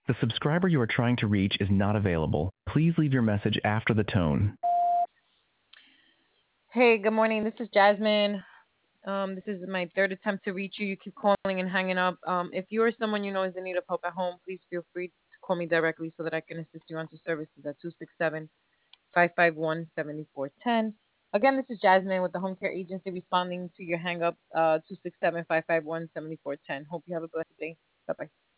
The subscriber you are trying to reach is not available. Please leave your message after the tone. Hey, good morning. This is Jasmine. This is my third attempt to reach you. You keep calling and hanging up. If you or someone you know is in need of help at home, please feel free to call me directly so that I can assist you onto services at 267-551-7410. Again, this is Jasmine with the Home Care Agency responding to your hang up, 267-551-7410. Hope you have a blessed day. Bye bye.